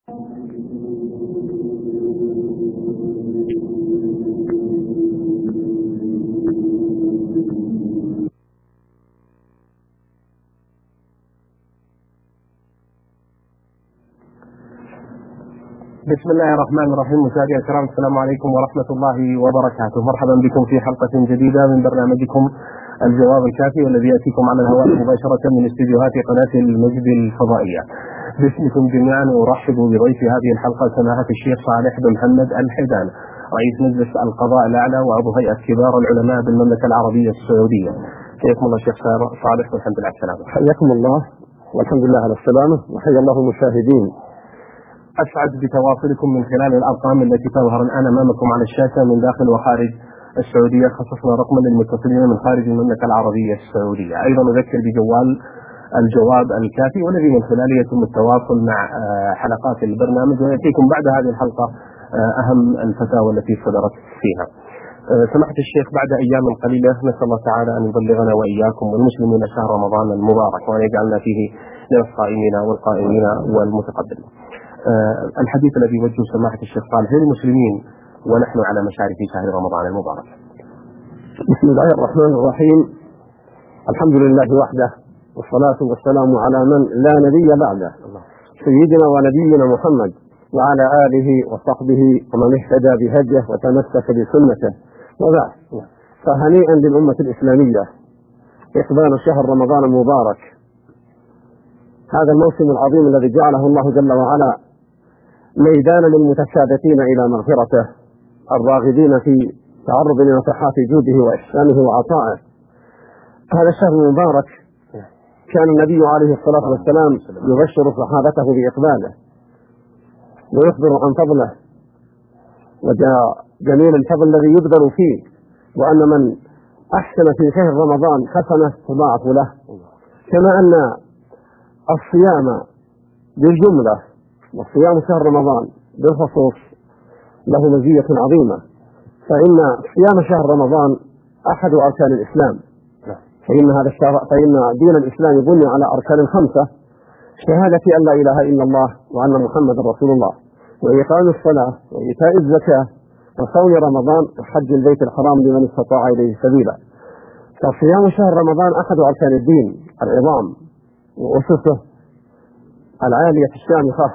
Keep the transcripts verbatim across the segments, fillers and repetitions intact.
بسم الله الرحمن الرحيم. مشاهدينا الكرام، السلام عليكم ورحمة الله وبركاته. مرحبا بكم في حلقة جديدة من برنامجكم الجواب الكافي، والذي يأتيكم على الهواء مباشرة من استديوهات قناة المجد الفضائية. باسمكم جميعا أرحب بضيف هذه الحلقة سماحة الشيخ صالح بن محمد الحيدان، رئيس مجلس القضاء الأعلى وعضو هيئة كبار العلماء بالمملكة العربية السعودية. حياكم الله شيخ صالح، والحمد لله على السلامة. حياكم الله والحمد لله على السلامة، وحيا الله المشاهدين. أسعد بتواصلكم من خلال الأرقام التي تظهر الآن أمامكم على الشاشة من داخل وخارج السعودية. خصصنا رقما للمتصلين من خارج المملكة العربية السعودية. أيضا نذكر بجوال الجواب الكافي، والذي من خلاله يتم التواصل مع حلقات البرنامج، ويأتيكم بعد هذه الحلقة أهم الفتاوى التي صدرت فيها. سماحة الشيخ، بعد أيام قليلة نسأل الله تعالى أن يبلغنا وإياكم والمسلمين شهر رمضان المبارك، وأن يجعلنا فيه من الصائمين والقائمين والمتقبلين. أه الحديث الذي يوجه سماحة الشيخ صالح للمسلمين ونحن على مشارف شهر رمضان المبارك. بسم الله الرحمن الرحيم. الحمد لله وحده، والصلاة والسلام على من لا نبي بعده، سيدنا ونبينا محمد وعلى آله وصحبه ومن اهتدى بهديه وتمسك بسنته، وبعد. فهنيئا للأمة الإسلامية إقبال شهر رمضان المبارك، هذا الموسم العظيم الذي جعله الله جل وعلا ميدانا للمتشابتين إلى مغفرته، الراغبين في تعرض لنفحات جوده وإحسانه وعطائه. هذا الشهر المبارك كان النبي عليه الصلاة والسلام يبشر صحابته بإقباله ويخبر عن فضله وجاء جميل الفضل الذي يبذل فيه، وأن من أحسن في شهر رمضان حسنة تضاعف له. كما أن الصيام بالجملة وصيام شهر رمضان بالخصوص له مزية عظيمة، فإن صيام شهر رمضان أحد أركان الإسلام، فإن هذا الشهر فإن دين الإسلام بني على أركان خمسة: شهادة أن لا إله إلا الله وأن محمد رسول الله، وإقام الصلاة، وإيتاء الزكاة، وصوم رمضان، وحج البيت الحرام لمن استطاع إليه سبيلا. فصيام شهر رمضان أحد أركان الدين العظام وأسسه العالية الشامخة.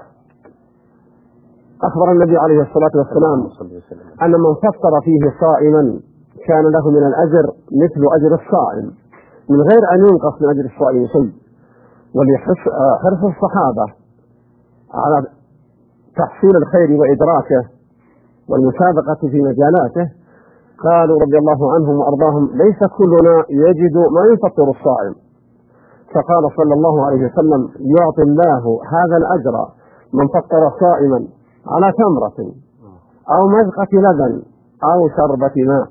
أخبر النبي عليه الصلاة والسلام أن من فطر فيه صائما كان له من الأجر مثل أجر الصائم، من غير أن ينقص من أجر الصائم شيء. ولحرص الصحابة على تحصيل الخير وإدراكه والمسابقة في مجالاته قالوا رضي الله عنهم وأرضاهم: ليس كلنا يجد ما يفطر الصائم. فقال صلى الله عليه وسلم: يعطي الله هذا الأجر من فطر صائما على تمرة أو مزقة لبن أو شربة ماء.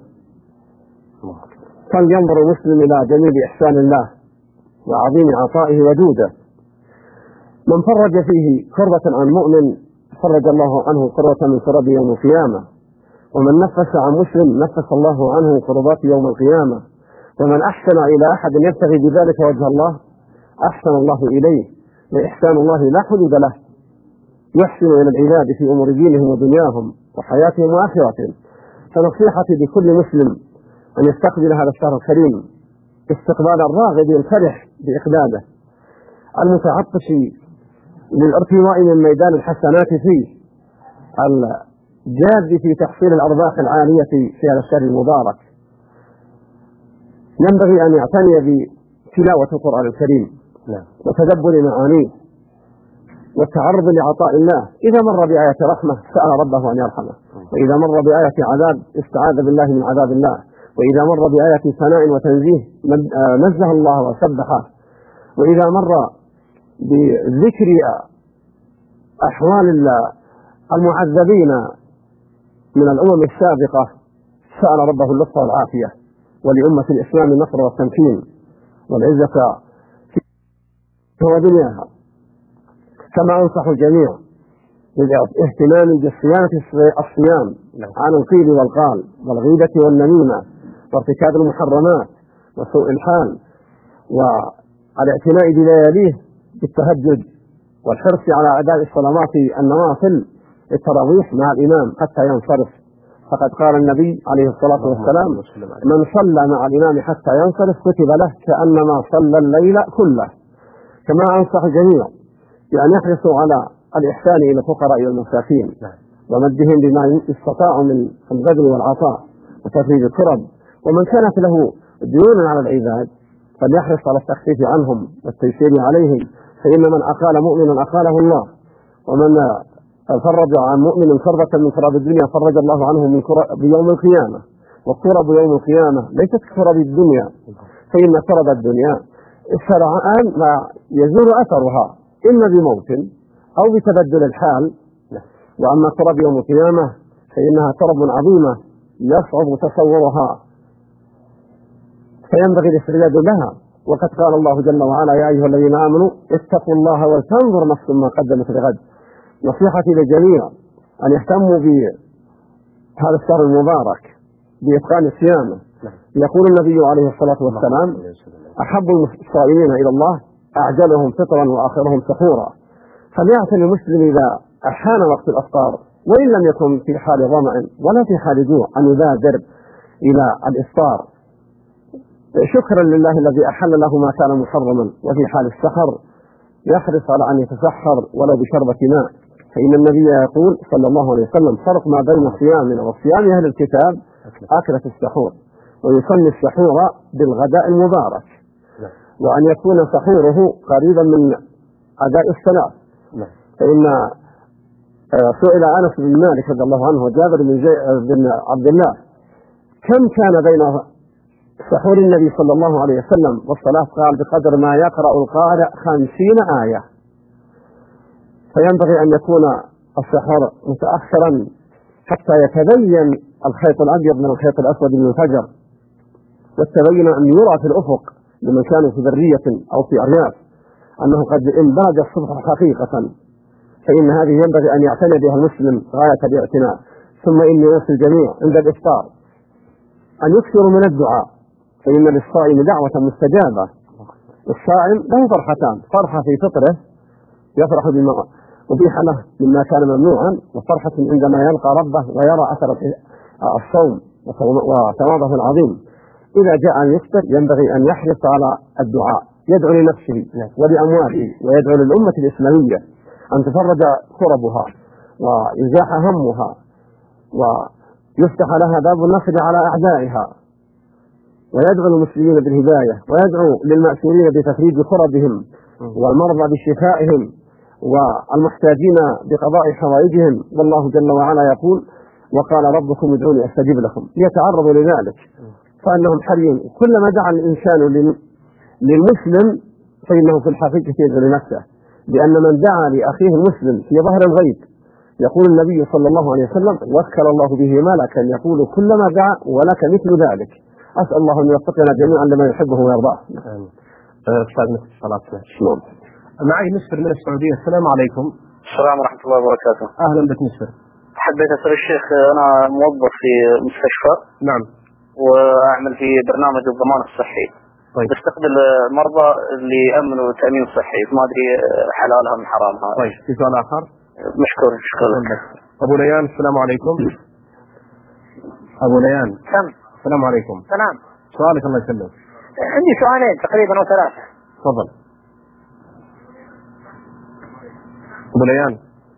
فلينظر المسلم إلى جميل إحسان الله وعظيم عطائه وجوده. من فرج فيه كربة عن مؤمن فرج الله عنه كربة من كرب يوم القيامة، ومن نفس عن مسلم نفس الله عنه كربات يوم القيامة، ومن أحسن إلى أحد يبتغي بذلك وجه الله أحسن الله إليه، وإحسان الله لا حدود له، يحسن إلى العباد في أمور دينهم ودنياهم وحياتهم وآخرتهم. فنصيحتي لكل مسلم أن يستقبل هذا الشهر الكريم استقبال الراغب الفرح بإقباله، المتعطش للارتواء من ميدان الحسنات فيه، الجاد في تحصيل الأرباح العالية في هذا الشهر المبارك. ينبغي أن يعتني بتلاوة القرآن الكريم وتدبر معانيه والتعرض لعطاء الله. إذا مر بآية رحمة سأل ربه أن يرحمه، وإذا مر بآية عذاب استعاذ بالله من عذاب الله، وإذا مر بآية ثناء وتنزيه نزه الله وسبحه، وإذا مر بذكر أحوال المعذبين من الأمم السابقة سأل ربه اللطف والعافية، ولأمة الإسلام النصر والتمكين والعزة في دنياها. كما أنصح الجميع بالاهتمام بالصيانة الصيام عن القيل والقال والغيبة والنميمة وارتكاب المحرمات وسوء الحال، والاعتناء بلياليه بالتهجد والحرص على أداء الصلوات النوافل التراويح مع الإمام حتى ينصرف، فقد قال النبي عليه الصلاة والسلام: من صلى مع الإمام حتى ينصرف كتب له كأنما صلى الليل كله. كما أنصح الجميع بأن يحرصوا على الإحسان إلى الفقراء والمساكين ومدهم بما استطاعوا من البذل والعطاء وتفريج الكرب، ومن كانت له ديون على العباد فليحرص على التخفيف عنهم والتيسير عليهم، فإن من أقال مؤمنا أقاله الله، ومن فرج عن مؤمن كربة من كرب الدنيا فرج الله عنه من كرب يوم القيامة. والكرب يوم القيامة ليست كرب الدنيا، فإن كرب الدنيا سرعان ما يزول أثرها إما بموت أو بتبدل الحال، وأما كرب يوم القيامة فإنها كرب عظيمة يصعب تصورها، فينبغي الاستعداد لها. وقد قال الله جل وعلا: يا أيها الذين آمنوا اتقوا الله ولتنظر نفس ما قدمت لغد. نصيحتي للجميع أن يهتموا بهذا الشهر المبارك بإتقان صيامه. يقول النبي عليه الصلاة والسلام: أحب الصائمين إلى الله أعجلهم فطرا وآخرهم سحورا. فليعتني المسلم إذا أحان وقت الأفطار وإن لم يكن في حال ظمأ ولا في حال جوع أن يبادر إلى الإفطار شكرا لله الذي أحل له ما كان محرما. وفي حال السحر يحرص على أن يتسحر ولو بشربة ماء، فإن النبي يقول صلى الله عليه وسلم: فرق ما بين صيامنا وصيام أهل الكتاب أكلة السحور. ويسمي السحور بالغداء المبارك، وأن يكون سحوره قريبا من أداء الصلاة. فإن سئل أنس بن مالك رضي الله عنه وجابر بن عبد الله: كم كان بين سحور النبي صلى الله عليه وسلم والصلاة؟ قال: بقدر ما يقرأ القارئ خمسين آية. فينبغي أن يكون السحور متأخرا حتى يتبين الخيط الأبيض من الخيط الأسود من الفجر، والتبين أن يرى في الأفق لمن كانوا في برية أو في أرياف أنه قد انبرج الصبح حقيقة، فإن هذه ينبغي أن يعتني بها المسلم غاية الاعتناء. ثم إني أوصي الجميع عند الإفطار أن يكثروا من الدعاء، فإن للصائم دعوة مستجابة. الصائم له فرحتان: فرحة في فطره يفرح بما أبيح له مما كان ممنوعا، وفرحة عندما يلقى ربه ويرى أثر الصوم وثوابه العظيم. إذا جاء أن يفطر ينبغي أن يحرص على الدعاء، يدعو لنفسه ولأمواله ويدعو للأمة الإسلامية أن تفرج كربها ويزاح همها ويفتح لها باب النصر على أعدائها، ويدعو المسلمين بالهداية، ويدعو للمأسورين بتفريج كربهم والمرضى بشفائهم والمحتاجين بقضاء حوائجهم. والله جل وعلا يقول: وقال ربكم ادعوني أستجب لكم. ليتعرضوا لذلك، فأنهم حريون. كلما دعا الإنسان للمسلم فإنه في الحقيقة يدعو لنفسه، لأن من دعا لأخيه المسلم في ظهر الغيب يقول النبي صلى الله عليه وسلم: وكل الله به ملكا يقول كلما دعا ولك مثل ذلك. أسأل الله أن يوفقنا جميعا لما يحبه ويرضاه. أستاذ نصر الصلاة. شلون؟ معي مسفر من السعودية. السلام عليكم. السلام ورحمة الله وبركاته. أهلا بك مسفر. حبيت أسأل الشيخ، أنا موظف في مستشفى. نعم. وأعمل في برنامج الضمان الصحي. طيب. بستقبل المرضى اللي يأمنوا التأمين الصحي، ما أدري حلالها من حرامها. طيب. في سؤال آخر؟ مشكور شكرا لك. أبو ليان السلام عليكم. أبو ليان. سم. السلام عليكم. سلام. سؤالك الله يسلمك. عندي سؤالين تقريبا أو ثلاثة. تفضل. أبو ليان.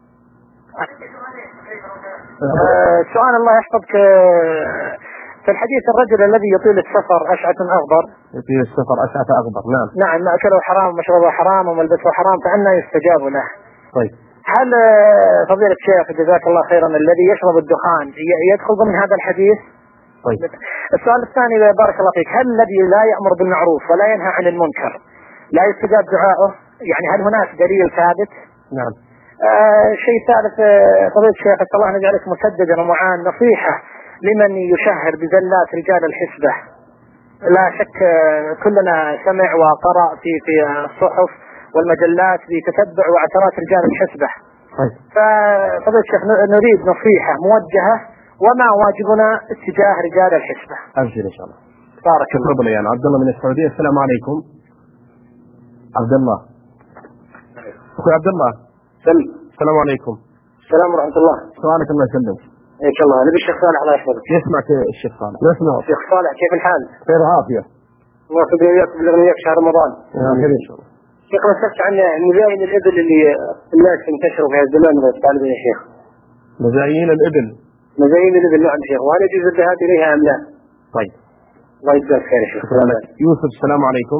أه سؤال الله يحفظك. في الحديث الرجل الذي يطيل السفر أشعث أغبر. يطيل السفر أشعث أغبر. نعم. نعم. مأكله حرام ومشربه حرام وملبسه حرام، فأنا يستجاب له. طيب. هل فضيلة الشيخ جزاك الله خيرا الذي يشرب الدخان يدخل ضمن هذا الحديث؟ طيب. السؤال الثاني بارك الله فيك: هل الذي لا يأمر بالمعروف ولا ينهى عن المنكر لا يستجاب دعائه؟ يعني هل هناك دليل ثابت؟ نعم. آه شيء ثالث فضيلة الشيخ أسأل الله أن يجعلك مسددا ومعان، نصيحة لمن يشهر بزلات رجال الحسبة. لا شك كلنا سمع وقرأ في في الصحف والمجلات بتتبع وعثرات رجال الحسبة. طيب. ففضيلة الشيخ نريد نصيحة موجهة، وما واجبنا اتجاه رجال الحسبة؟ أبشر إن شاء الله. بارك الله. شكرا يعني. عبد الله من السعودية. السلام عليكم. عبد الله. اخوي عبد الله. سلم. السلام عليكم. السلام ورحمة الله. سؤالك الله يسلمك. ان شاء الله. نبي الشيخ صالح الله يحفظك. يسمعك الشيخ صالح. نسمع. الشيخ صالح كيف الحال؟ خير وعافية. الله يقبل وياك ويبلغنا وياك شهر رمضان. خير ان شاء الله. شيخ مسكت عن مزاين الابل اللي الناس انتشروا في هذا الزمان من الطالبين يا شيخ. مزايين الابل. مزاين الابل نعم شيخ، وهل يجوز الذهاب اليها ام لا؟ طيب. الله يجزاك خير يا شيخ. يوسف السلام عليكم.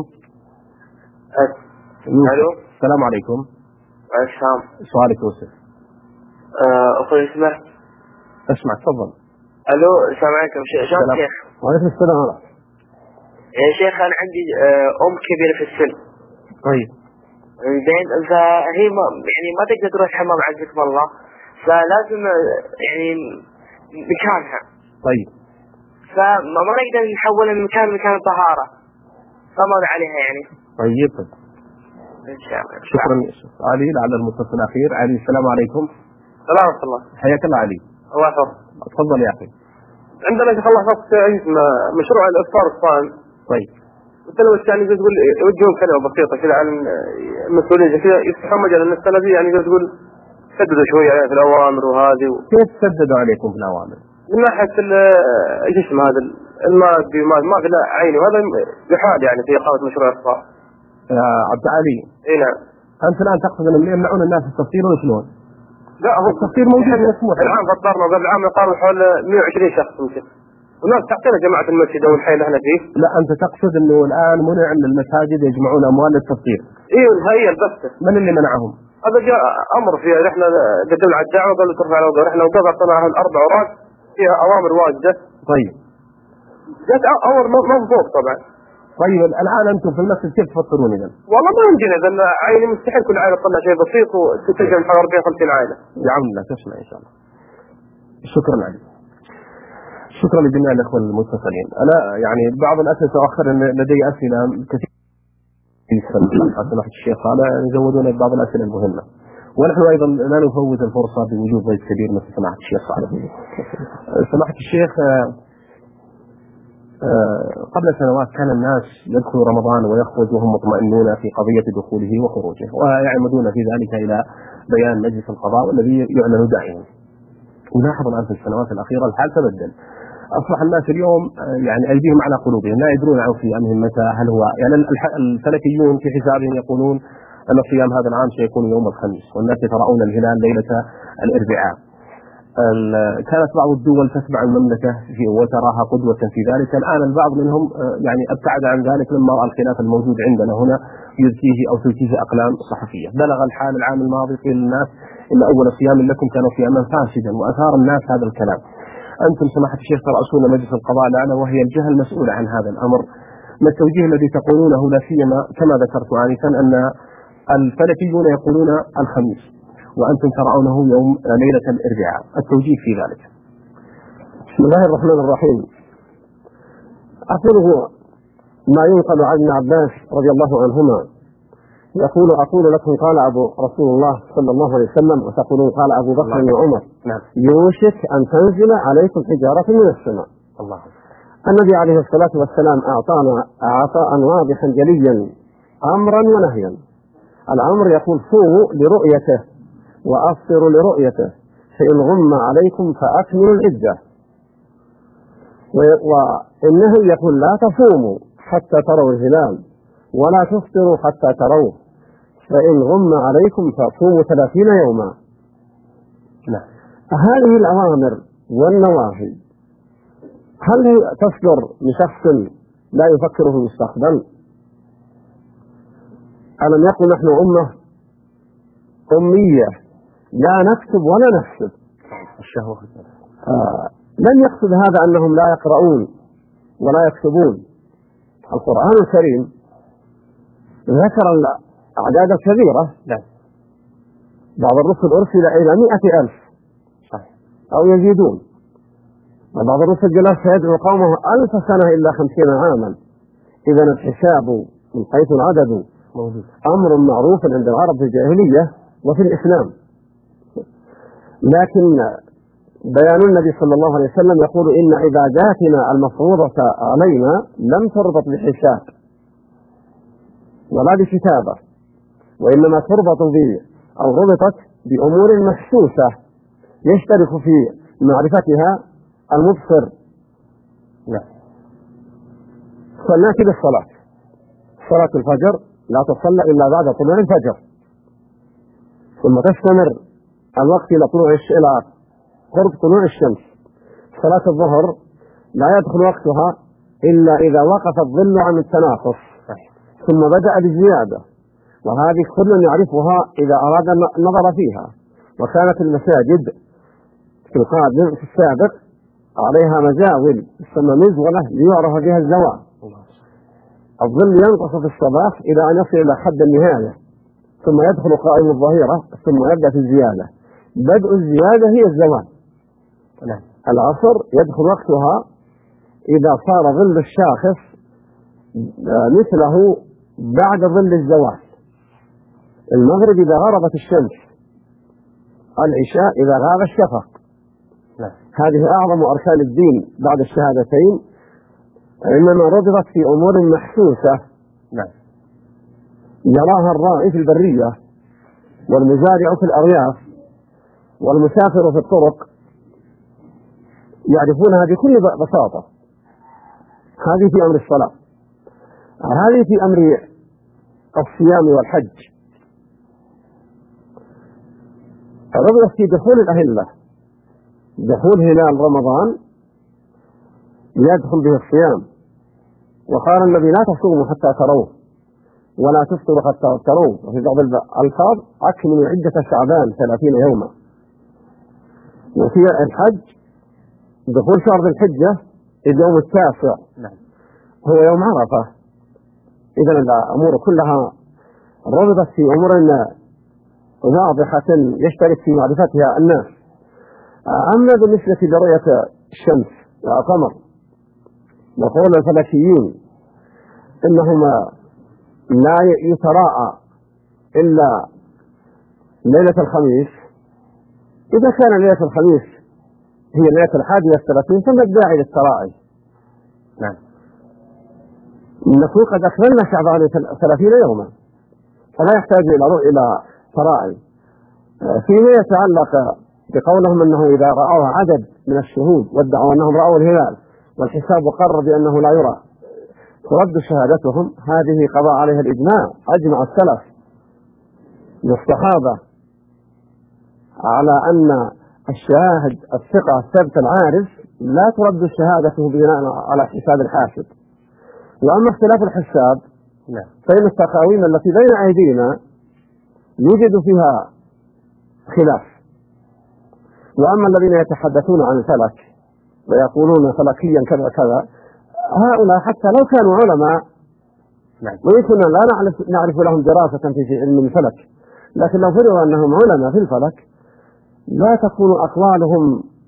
الو. السلام عليكم. السلام. سؤالك يوسف. اخوي اسمع. اسمع تفضل. الو السلام عليكم. شلون شيخ؟ وعليكم السلام. يا شيخ انا عندي ام كبيره في السن. طيب. زين فهي ما يعني ما تقدر تروح حمام عزكم الله، فلازم يعني مكانها. طيب. فما ما نقدر نحول المكان مكان طهارة، فما عليها يعني. طيب. ان شاء الله. شكرا يوسف. علي لعل المتصل الاخير. علي السلام عليكم. السلام ورحمة الله. حياك الله علي. الله يحفظك. تفضل يا اخي. عندنا ان شاء الله وقت مشروع الافطار الصائم. طيب. قلت له يعني تقول يوجهون كلمه بسيطه كذا عن المسؤوليه كذا، يفتحون مجال ان السنه دي يعني تقول سددوا شويه في الاوامر وهذه و... كيف سددوا عليكم في الاوامر؟ من ناحيه ايش اسمه هذا المادي ما ما في لا عيني، وهذا بحال يعني في اقامه مشروع الافطار. يا عبد العلي. اي نعم. انت الان تقصد انهم يمنعون الناس التفطير ولا شلون؟ لا هو التفطير موجود مسموح. الان فطرنا وقبل عام قاموا حول مئة وعشرين شخص يمكن. والناس تحتنا جماعة المسجد أو الحي اللي احنا فيه. لا أنت تقصد إنه الآن منع من المساجد يجمعون أموال للتفطير. إيه هي البثة. من اللي منعهم؟ هذا جاء أمر فيها، احنا قدمنا على الدعوة قالوا ترفع الأوضاع، احنا وقفنا طلعنا الأربع أوراق فيها أوامر واجدة. طيب. جت أمر مضبوط طبعا. طيب الآن أنتم في المسجد كيف تفطرون إذا؟ والله ما يمكن لأن عائلة مستحيل كل عائلة تطلع شيء بسيط وتتجمع حوالي أربعين خمسين عائلة. يا عم لا تسمع إن شاء الله. شكرا علي. شكرا لجميع الأخوة المتصلين. أنا يعني بعض الأسئلة تأخر لدي أسئلة كثيرة في سماحة الشيخ هذا يزودون بعض الأسئلة المهمة، ونحن أيضا لا نفوت الفرصة بوجود ضيف كبير مثل سماحة الشيخ صالح. سماحة الشيخ قبل سنوات كان الناس يدخل رمضان ويخرج وهم مطمئنون في قضية دخوله وخروجه، ويعمدون في ذلك إلى بيان مجلس القضاء والذي يعلن دائما. ونلاحظ الآن في السنوات الأخيرة الحال تبدل، أصبح الناس اليوم يعني أيديهم على قلوبهم، لا يدرون عن صيامهم متى، هل هو يعني الفلكيون في حسابهم يقولون أن صيام هذا العام سيكون يوم الخميس، والناس يترأون الهلال ليلة الأربعاء. كانت بعض الدول تتبع المملكة وتراها قدوة في ذلك، الآن البعض منهم يعني ابتعد عن ذلك لما رأى الخلاف الموجود عندنا هنا يزكيه أو تزكيه أقلام صحفية. بلغ الحال العام الماضي قيل للناس إن أول صيام لكم كان صياما فاسدا، وأثار الناس هذا الكلام. أنتم سماحة الشيخ ترأسون مجلس القضاء الآن وهي الجهة المسؤولة عن هذا الأمر، ما التوجيه الذي تقولونه لا سيما كما ذكرت آنفا أن الفلكيون يقولون الخميس وأنتم ترونه يوم ليلة الأربعاء، التوجيه في ذلك؟ بسم الله الرحمن الرحيم. أقوله ما ينقل عن ابن عباس رضي الله عنهما يقول أقول لكم قال أبو رسول الله صلى الله عليه وسلم وتقولون قال أبو بكر وعمر نعم. يوشك أن تنزل عليكم حجارة من السماء. الله. النبي عليه الصلاة والسلام أعطانا عطاء واضحا جليا أمرا ونهيا. الأمر يقول صوموا لرؤيته وأفطروا لرؤيته، فإن غم عليكم فأكملوا العدة. وإنه يقول لا تصوموا حتى تروا الهلال ولا تفطروا حتى تروه، فإن غم عليكم فصوموا ثلاثين يوما. لا. هذه الأوامر والنواهي هل تصدر من شخص لا يفكر في المستقبل؟ ألم يقل نحن أمة أمية لا نكتب ولا نحسب؟ الشهوة. آه. لم يقصد هذا أنهم لا يقرؤون ولا يكتبون. القرآن الكريم ذكر الأعداد الكبيرة. لا. بعض الرسل أرسل إلى مئة ألف أو يزيدون، وبعض الرسل جلس يدعو قومه ألف سنة إلا خمسين عاما. إذا الحساب من حيث العدد موجود. أمر معروف عند العرب في الجاهلية وفي الإسلام، لكن بيان النبي صلى الله عليه وسلم يقول إن عباداتنا المفروضة علينا لم تربط بحساب ولا بكتابة، وإنما تربط أو ربطت بأمور محسوسة يشترك في معرفتها المبصر. نعم. صلاتي بالصلاة، صلاة الفجر لا تصلى إلا بعد طلوع الفجر، ثم تستمر الوقت إلى طلوع إلى قرب طلوع الشمس. صلاة الظهر لا يدخل وقتها إلا إذا وقف الظل عن التناقص ثم بدأ بالزيادة، وهذه كل يعرفها إذا أراد النظر فيها. وكانت المساجد في القادم في السابق عليها مزاول تسمى مزولة ليعرف بها الزوال. الظل ينقص في الصباح إلى أن يصل إلى حد النهاية، ثم يدخل قائم الظهيرة ثم يبدأ في الزيادة. بدء الزيادة هي الزوال. العصر يدخل وقتها إذا صار ظل الشاخص مثله بعد ظل الزوال. المغرب إذا غربت الشمس، العشاء إذا غاب الشفق. هذه أعظم أركان الدين بعد الشهادتين، إنما ربطت في أمور محسوسة يراها الراعي في البرية والمزارع في الأرياف والمسافر في الطرق، يعرفونها بكل بساطة. هذه في أمر الصلاة، هذه في أمر الصيام والحج. ربط في دخول الأهلة، دخول هلال رمضان يدخل به الصيام، وقال النبي لا تصوموا حتى تروه ولا تفطروا حتى تروه، وفي بعض الألفاظ أكملوا عدة شعبان ثلاثين يوما. وفي الحج دخول شهر ذي الحجة اليوم التاسع هو يوم عرفة. إذا الأمور كلها ربطت في أمور واضحة يشترك في معرفتها الناس. أما بالنسبة لرؤية الشمس والقمر، وقول الفلكيين إنهما لا يتراءى إلا ليلة الخميس، إذا كان ليلة الخميس هي ليلة الحادية والثلاثين فما الداعي للتراءي؟ نعم. نكون قد أكملنا شعبان ثلاثين يوما، فلا يحتاج إلى رؤية إلى تراءي. فيما يتعلق بقولهم أنه إذا رأوا عدد من الشهود وادعوا أنهم رأوا الهلال والحساب قرر بأنه لا يرى ترد شهادتهم، هذه قضاء عليها الإجماع. أجمع السلف من الصحابة على أن الشاهد الثقة الثبت العارف لا ترد شهادته بناء على حساب الحاسب. وأما اختلاف الحساب فإن التقاويم التي بين أيدينا يوجد فيها خلاف. وأما الذين يتحدثون عن الفلك ويقولون فلكيا كذا كذا، هؤلاء حتى لو كانوا علماء ويمكن لا نعرف, نعرف لهم دراسة في علم الفلك، لكن لو فرضوا أنهم علماء في الفلك لا تكون أقوالهم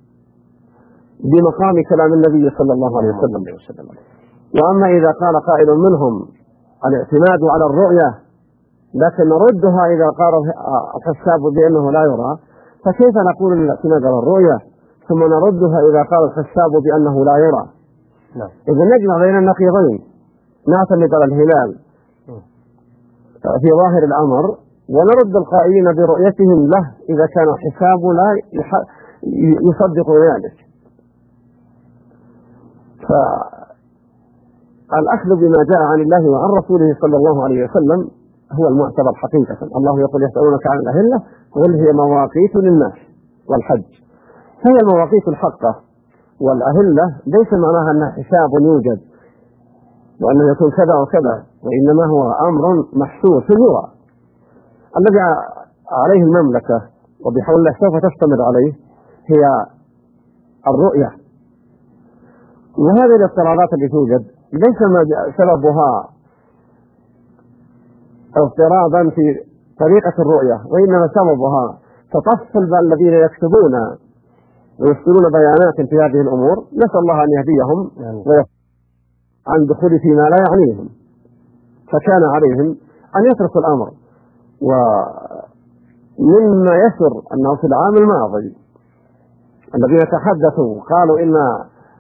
بمقام كلام النبي صلى الله عليه وسلم. وأما إذا قال قائل منهم الاعتماد على الرؤية لكن نردها إذا قال الحساب بأنه لا يرى، فكيف نقول الاعتماد على الرؤية ثم نردها إذا قال الحساب بأنه لا يرى؟ إذا نجمع بين النقيضين، نعتمد على الهلال في ظاهر الأمر ونرد القائلين برؤيتهم له إذا كان الحساب لا يصدق ذلك. فالأخذ بما جاء عن الله وعن رسوله صلى الله عليه وسلم هو المعتبر حقيقة. الله يقول يسألونك عن الأهلة قل هي مواقيت للناس والحج، هي المواقيت الحقة. والأهلة ليس معناها أنها حساب يوجد وأنه يكون كذا وكذا، وإنما هو أمر محسوس يرى الذي عليه المملكة وبحول الله سوف تستمر عليه هي الرؤية. وهذه الافتراضات التي توجد ليس سببها افتراضا في طريقة الرؤية، وإنما سببها تطفل الذين يكتبون ويرسلون بيانات في هذه الأمور. نسأل الله أن يهديهم عن دخول فيما لا يعنيهم، فكان عليهم أن يتركوا الأمر. ومما يسر أنه في العام الماضي الذين تحدثوا قالوا إن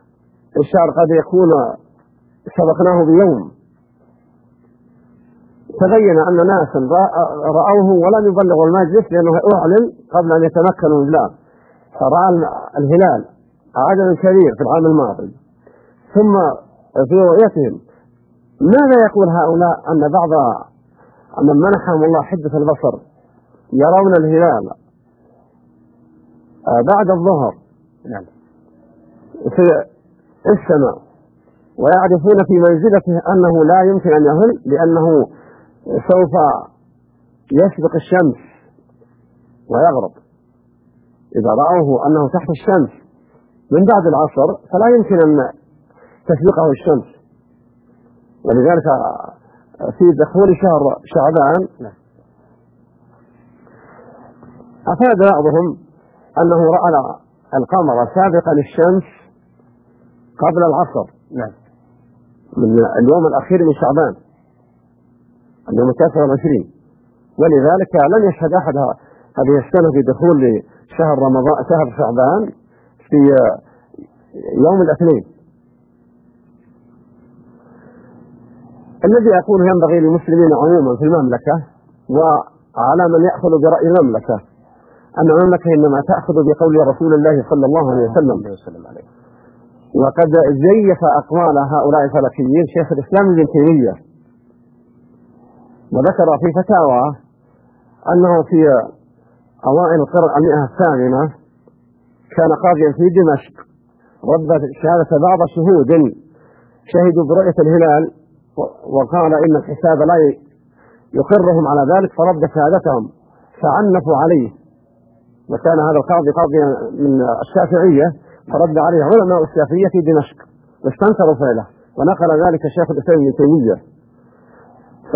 الشهر قد يكون سبقناه بيوم، تبين أن ناسا رأوه ولم يبلغوا المجلس لأنه أعلن قبل أن يتمكنوا من البلاغ، فرأى الهلال عدد كبير في العام الماضي، ثم في رؤيتهم ماذا يقول هؤلاء أن بعض من منحهم الله حدة البصر يرون الهلال بعد الظهر في السماء ويعرفون في منزلته أنه لا يمكن أن يهل لأنه سوف يسبق الشمس ويغرب. إذا رأوه أنه تحت الشمس من بعد العصر فلا يمكن أن تسبقه الشمس، ولذلك في دخول شهر شعبان أفاد بعضهم أنه رأى القمر سابقا الشمس قبل العصر نعم من اليوم الأخير من شعبان، اليوم التاسع والعشرين، ولذلك لم يشهد أحد هذه السنة في دخول شهر رمضان شهر شعبان في يوم الاثنين. الذي أقول ينبغي للمسلمين عموما في المملكة وعلى من يأخذ برأي المملكة أن المملكة إنما تأخذ بقول رسول الله صلى الله عليه وسلم، وقد زيف أقوال هؤلاء الفلكيين شيخ الإسلام ابن تيمية، وذكر في فتاوى أنه في أوائل القرن المئة الثامنة كان قاضيا في دمشق رد شهادة بعض شهود شهدوا برؤية الهلال وقال إن الحساب لا يقرهم على ذلك، فرد شهادتهم فعنفوا عليه، وكان هذا القاضي قاضيا من الشافعية فرد عليه علماء الشافعية في دمشق واستنكروا فعله، ونقل ذلك شيخ الإسلام ابن تيمية. ف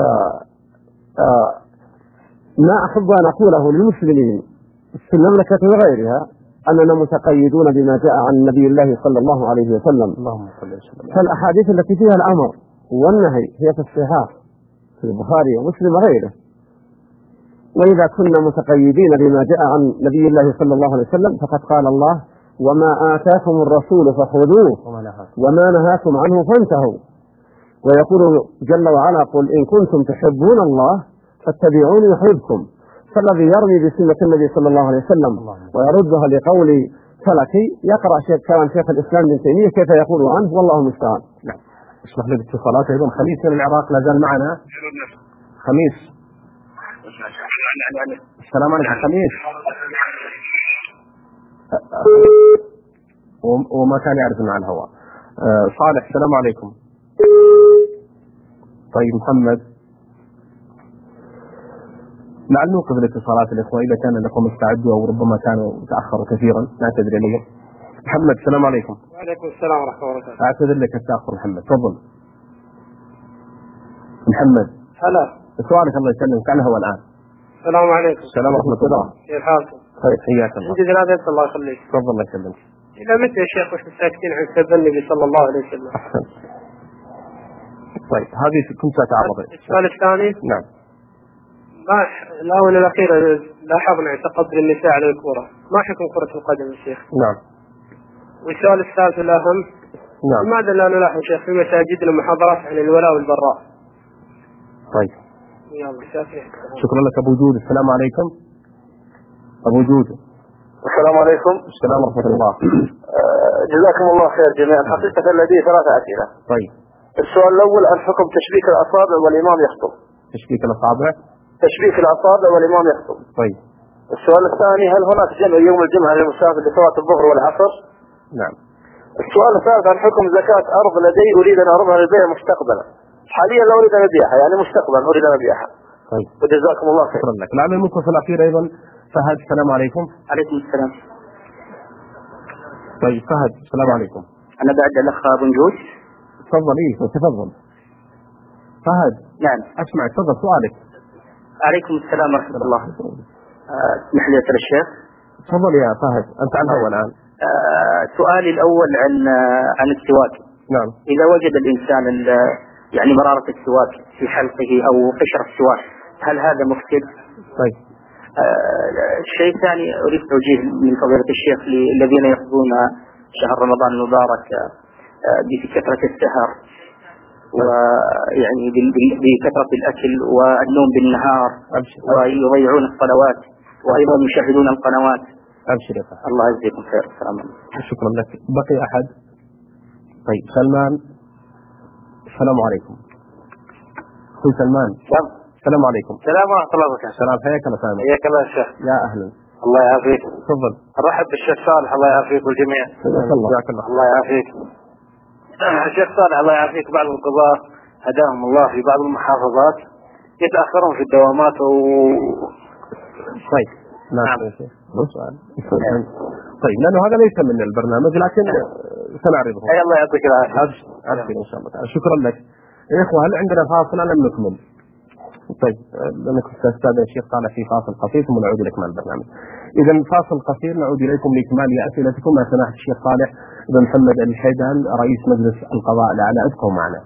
ما أحب أن أقوله للمسلمين في المملكة وغيرها أننا متقيدون بما جاء عن نبي الله صلى الله عليه وسلم، فالأحاديث التي فيها الأمر والنهي هي في الصحاح في البخاري ومسلم وغيره، وإذا كنا متقيدين بما جاء عن نبي الله صلى الله عليه وسلم فقد قال الله وما آتاكم الرسول فخذوه وما نهاكم عنه فانتهوا، ويقول جل وعلا قل إن كنتم تحبون الله فاتبعوني يحببكم. فالذي يرمي بسنة النبي صلى الله عليه وسلم ويردها لقول فلكي يقرأ شيخ كلام شيخ الإسلام ابن تيمية كيف يقول عنه والله المستعان. نعم. اسمح لي باتصالات أيضا. خميس من العراق لا زال معنا. خميس. السلام عليكم خميس. وما كان يعرف عن الهواء. صالح السلام عليكم. طيب محمد، لعل نوقف الاتصالات الإخوة إذا كان لكم استعدوا أو ربما كانوا تأخروا كثيرا، نعتذر إليهم. محمد السلام عليكم. وعليكم السلام ورحمة الله وبركاته. أعتذر لك التأخر محمد، تفضل. محمد. هلا. سؤالك الله يسلمك على الهواء الآن. السلام عليكم. السلام ورحمة الله. كيف حالكم؟ طيب حياك الله. عندي ثلاثة الله يخليك. تفضل الله يسلمك. إذا متى يا شيخ وش ساكتين عن سب النبي صلى الله عليه وسلم؟ أحسن. طيب هذه كنت سأتعرض. السؤال الثاني. نعم. ما الآونة الأخيرة لاحظنا اعتقاد النساء على الكرة، ما حكم كرة القدم يا شيخ؟ نعم. والسؤال الثالث الأهم. نعم. لماذا لا نلاحظ شيخ في مساجدنا محاضرات عن الولاء والبراء؟ طيب. يلا شافي. شكرا لك أبو جود. السلام عليكم. أبو جود. السلام عليكم. السلام ورحمة الله. جزاكم الله خير جميعا. حقيقة لدي ثلاثة أسئلة. طيب. السؤال الأول عن حكم تشبيك الأصابع والإمام يخطب. تشبيك الأصابع. تشبيك الأصابع والإمام يخطب. طيب. السؤال الثاني هل هناك جمع يوم الجمعة للمسافر لصلاة الظهر والعصر؟ نعم. السؤال الثالث عن حكم زكاة أرض لدي أريد أن أعرضها للبيع مستقبلا. حاليا لا أريد أن أبيعها، يعني مستقبلا أريد أن أبيعها. طيب. وجزاكم الله خير. شكرا لك. لعل المتصل الأخير أيضا فهد. السلام عليكم. عليكم السلام. طيب فهد السلام عليكم. أنا بعد الأخ بنجوش. تفضل. إيه تفضل فهد. نعم أسمع. تفضل سؤالك. عليكم السلام ورحمة الله. اسمح لي أسأل الشيخ. تفضل يا فهد أنت عنه الآن. آه سؤالي الأول عن عن السواك. نعم. إذا وجد الإنسان يعني مرارة السواك في حلقه أو قشر السواك هل هذا مفسد؟ طيب. آه الشيء الثاني أريد توجيه من فضيلة الشيخ للذين يقضون شهر رمضان المبارك آه بكثرة السهر ويعني بكثرة الأكل والنوم بالنهار، ويضيعون الصلوات، وأيضا يشاهدون القنوات. أبشر يا فهد. الله يجزيكم خير. السلام عليكم. شكرا لك. بقي أحد؟ طيب سلمان. السلام عليكم. أخوي سلمان. السلام عليكم. السلام ورحمة الله وبركاته. السلام، حياك الله سامي. حياك الله يا شيخ. يا أهلا. الله يعافيك. تفضل. نرحب بالشيخ صالح، الله يعافيك والجميع. حياك الله. الله يعافيك. الشيخ صالح الله يعافيك، بعض القضاة هداهم الله في بعض المحافظات يتأخرون في الدوامات و... طيب. نعم. سؤال. طيب لأنه هذا ليس من البرنامج لكن سنعرضه. أي الله يعطيك العافية. أبشر إن شاء الله تعالى. شكرا لك. يا إخوة هل عندنا فاصل لم نكمل؟ طيب لأنك أستاذ الشيخ صالح في فاصل قصير ثم نعود لإكمال البرنامج. إذا فاصل قصير نعود إليكم لإكمال أسئلتكم مع سماحة الشيخ صالح بن محمد الحيدان رئيس مجلس القضاء الأعلى. ابقوا معنا.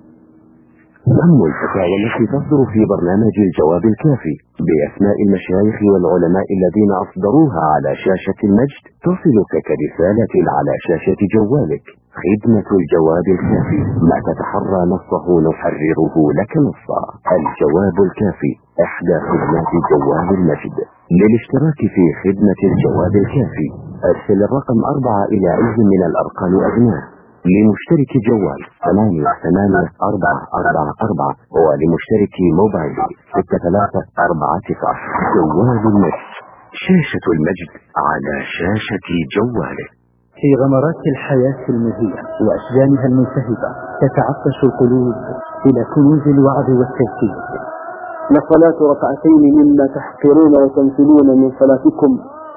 أهم الفتاوى التي تصدر في برنامج الجواب الكافي بأسماء المشايخ والعلماء الذين أصدروها على شاشة المجد تصلك كرسالة على شاشة جوالك. خدمة الجواب الكافي، ما تتحرى نصه نحرره لك نصا. الجواب الكافي إحدى خدمات جوال المجد. للاشتراك في خدمة الجواب الكافي أرسل الرقم أربعة إلى أي من الأرقام أبناء. لمشترك جوال ثمانية ثمانية أربعة أربعة أربعة، ولمشترك موبايل ستة ثلاثة أربعة تسعة. جوال المجد، شاشة المجد على شاشة جوالك. في غمرات الحياة المهية وأشجانها الملتهبة تتعطش القلوب إلى كنوز الوعظ والتذكير. لصلاة ركعتين مما تحقرون وتنسلون من صلاتكم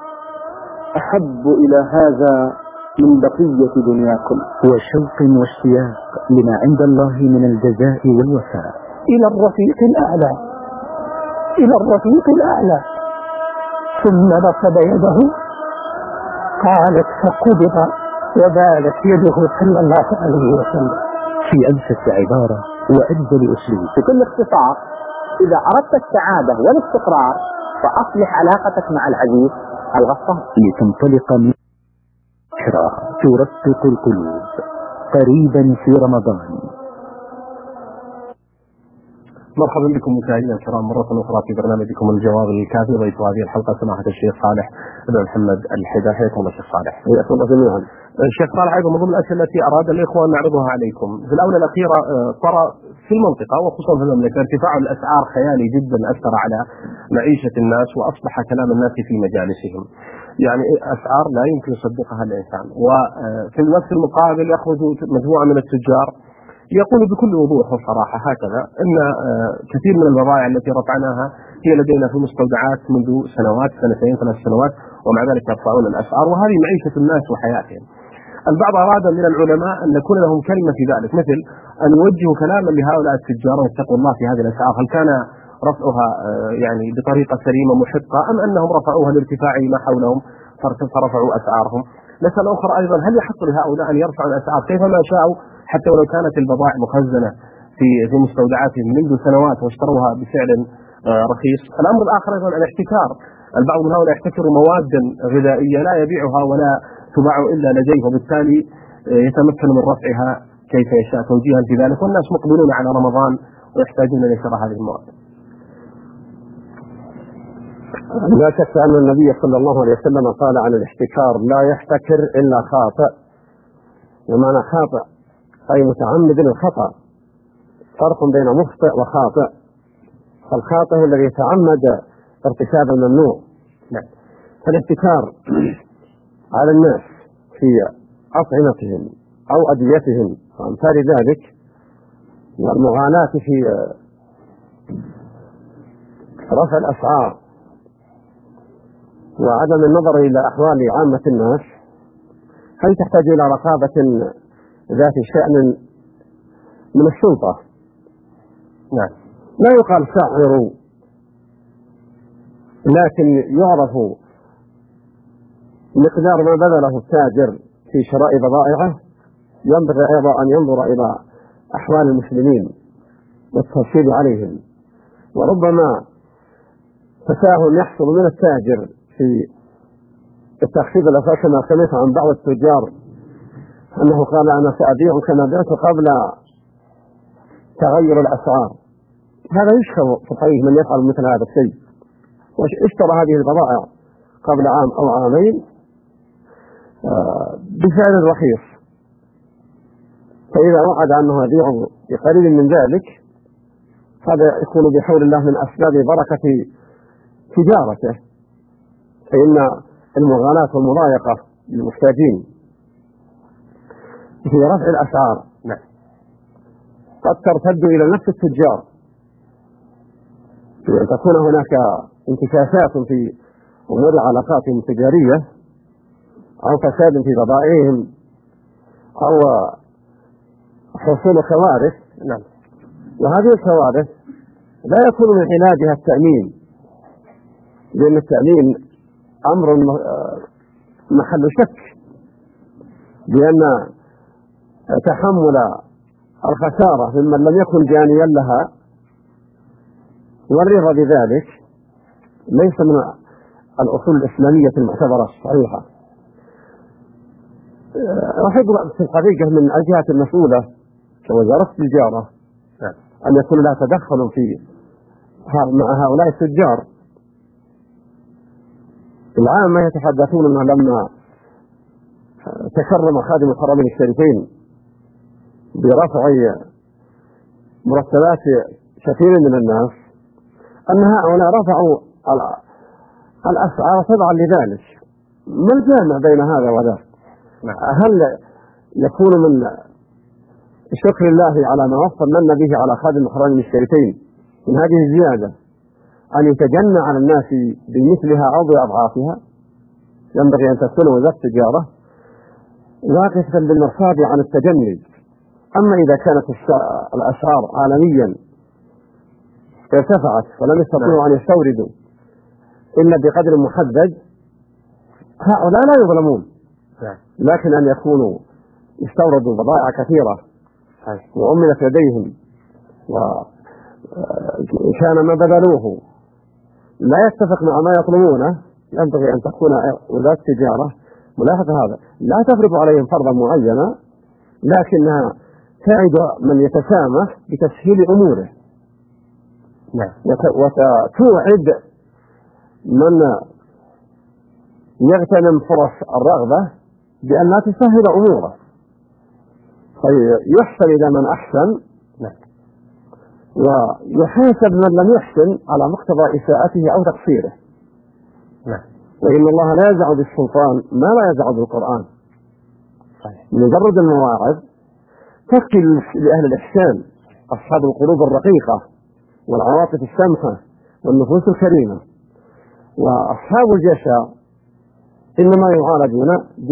أحب إلى هذا من بقية دنياكم. وشوق واشتياق لما عند الله من الجزاء والوفاء. إلى الرفيق الأعلى، إلى الرفيق الأعلى. ثم نصب يده قالت فقبض وبالت يده صلى الله عليه وسلم. في أنفس عبارة وأجزل أسلوب. بكل اختصار، إذا أردت السعادة والاستقرار فأصلح علاقتك مع العزيز الغفار. لتنطلق من ذكرى ترقق القلوب قريبا في رمضان. مرحبا بكم مشاهدينا الكرام مرة أخرى في برنامجكم الجواب الكافي. ضيف هذه الحلقة سماحة الشيخ صالح بن محمد الحيدان. حياكم الله شيخ صالح. حياكم الله جميعا. الشيخ صالح أيضا من ضمن الأشياء التي أراد الإخوة أن نعرضها عليكم في الآونة الأخيرة طرأ في المنطقة وخصوصا في المملكة ارتفاع الأسعار خيالي جدا أثر على معيشة الناس وأصبح كلام الناس في مجالسهم. يعني أسعار لا يمكن يصدقها الإنسان. وفي الوقت المقابل يخرج مجموعة من التجار يقول بكل وضوح وصراحة هكذا أن كثير من البضائع التي رفعناها هي لدينا في مستودعات منذ سنوات سنتين ثلاث سنوات ومع ذلك يرفعون الأسعار، وهذه معيشة الناس وحياتهم. البعض أراد من العلماء أن نكون لهم كلمة في ذلك، مثل أن يوجهوا كلاما لهؤلاء التجار واتقوا الله في هذه الأسعار، هل كان رفعها يعني بطريقة سليمة محقة أم أنهم رفعوها لارتفاع ما حولهم فرفعوا أسعارهم؟ مسألة أخرى أيضا، هل يحق لهؤلاء أن يرفعوا الأسعار كيفما شاءوا حتى ولو كانت البضائع مخزنة في في مستودعاتهم منذ سنوات واشتروها بسعر رخيص؟ الأمر الآخر أيضا الاحتكار، البعض من هؤلاء يحتكر مواد غذائية لا يبيعها ولا تباع إلا لديه وبالتالي يتمكن من رفعها كيف يشاء توجيها في ذلك، والناس مقبلون على رمضان ويحتاجون لشراء هذه المواد. لا شك أن النبي صلى الله عليه وسلم قال عن الاحتكار لا يحتكر إلا خاطئ. ومعنى خاطئ أي متعمد الخطأ، فرق بين مخطئ وخاطئ. فالخاطئ هو الذي يتعمد ارتكاب الممنوع. فالاحتكار على الناس في أطعمتهم أو أدويتهم وأمثال ذلك، والمغالاة في رفع الأسعار وعدم النظر إلى أحوال عامة الناس، هل تحتاج إلى رقابة ذات شأن من السلطة. نعم. لا يقال سعروا، لكن يعرف مقدار ما بذله التاجر في شراء بضائعه. ينبغي أيضا أن ينظر إلى أحوال المسلمين والترشيد عليهم. وربما تساهل يحصل من التاجر في التخفيض الأسعار كما سمعت عن بعض التجار أنه قال أنا سأبيع كما بعت قبل تغير الأسعار. هذا يشكر في الحقيقة من يفعل مثل هذا الشيء. واشترى هذه البضائع قبل عام أو عامين بسعر رخيص، فإذا وعد أنه يبيعه بقليل من ذلك هذا يكون بحول الله من أسباب بركة تجارته، فإن المغالاة والمضايقة للمحتاجين في رفع الأسعار قد ترتد إلى نفس التجار، بأن تكون هناك انتكاسات في أمور علاقاتهم التجارية أو فساد في بضائعهم أو حصول كوارث. نعم. وهذه الكوارث لا يكون من علاجها التأمين، لأن التأمين أمر محل شك، لأن تحمل الخسارة ممن لم يكن جانيا لها والرضا بذلك ليس من الأصول الإسلامية المعتبرة الصحيحة. أحب في الحقيقة من الجهات المسؤولة كوزارة التجارة أن يكون لها تدخل في مع هؤلاء التجار. العامة يتحدثون أنه لما تكرم خادم الحرمين الشريفين برفع مرتبات كثير من الناس أن هؤلاء رفعوا الأسعار تبعا لذلك. ما الجامع بين هذا وذاك؟ هل يكون من شكر الله على ما وفر من به على خادم الحرمين الشريفين من هذه الزيادة أن يتجنى على الناس بمثلها أو بأضعافها؟ ينبغي أن تكون وزارة التجارة واقفة بالمرصاد عن التجني. أما إذا كانت الأسعار عالميا ارتفعت ولم يستطيعوا أن يستوردوا إلا بقدر محدد، هؤلاء لا يظلمون، لكن أن يكونوا يستوردوا بضائع كثيرة وعملت لديهم وكان ما بذلوه لا يتفق مع ما يطلبونه، ينبغي أن تكون وزارة التجارة ملاحظة هذا، لا تفرض عليهم فرضا معينا، لكنها تعد من يتسامح بتسهيل أموره، وتوعد من يغتنم فرص الرغبة بأن لا تسهل أموره، فيحسن إلى من أحسن ويحاسب من لم يحسن على مقتضى إساءته أو تقصيره. وإن الله لا يزع بالسلطان ما لا يزع بالقرآن. مجرد المواعظ تكفي لأهل الإحسان أصحاب القلوب الرقيقة والعواطف السمحة والنفوس الكريمة، وأصحاب الجشع إنما يعالجون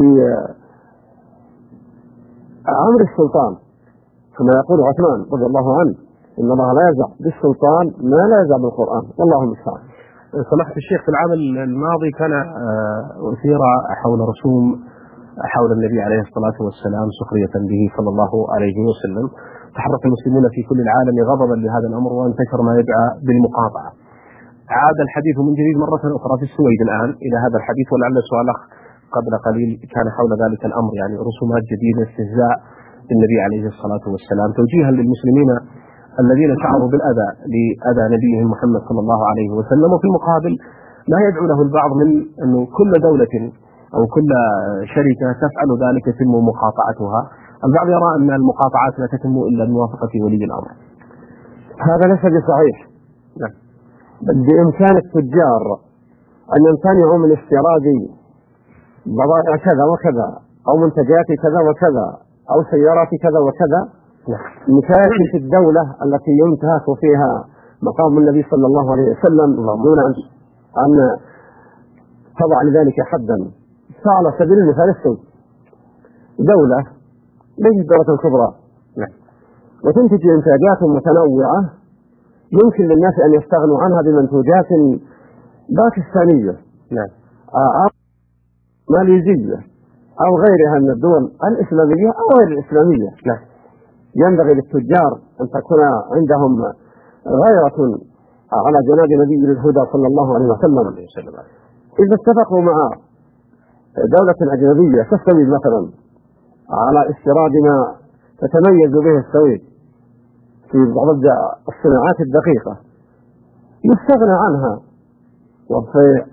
بأمر السلطان كما يقول عثمان رضي الله عنه إن الله لا يزع بالسلطان ما لا يزع بالقرآن، والله المستعان. سماحة الشيخ، في العام الماضي كان أثير حول رسوم حول النبي عليه الصلاة والسلام سخرية به صلى الله عليه وسلم. تحرك المسلمون في كل العالم غضبا لهذا الأمر وانتشر ما يدعى بالمقاطعة. عاد الحديث من جديد مرة أخرى في السويد الآن إلى هذا الحديث، ولعل سؤال قبل قليل كان حول ذلك الأمر، يعني رسومات جديدة استهزاء بالنبي عليه الصلاة والسلام توجيها للمسلمين الذين شعروا بالأذى لأذى نبيهم محمد صلى الله عليه وسلم. وفي المقابل ما يدعو له البعض من أنه كل دولة أو كل شركة تفعل ذلك يتم مقاطعتها. البعض يرى أن المقاطعات لا تتم إلا بموافقة ولي الأمر. هذا ليس بصحيح. بإمكان التجار أن يمتنعوا من استيراد بضائع كذا وكذا أو منتجات كذا وكذا أو سيارات كذا وكذا مكاتب في الدولة التي ينتهك فيها مقام النبي صلى الله عليه وسلم دون أن تضع لذلك حدا. فعلى سبيل المثال السوق دولة ليست دولة كبرى وتنتج إنتاجات متنوعة يمكن للناس أن يستغنوا عنها بمنتوجات باكستانية أو ماليزية أو غيرها من الدول الإسلامية أو غير الإسلامية. ينبغي للتجار أن تكون عندهم غيرة على جناب نبي الهدى صلى الله عليه وسلم. إذا اتفقوا مع دولة أجنبية كالسويد مثلا على استيراد ما تتميز به السويد في بعض الصناعات الدقيقة يستغنى عنها، وفي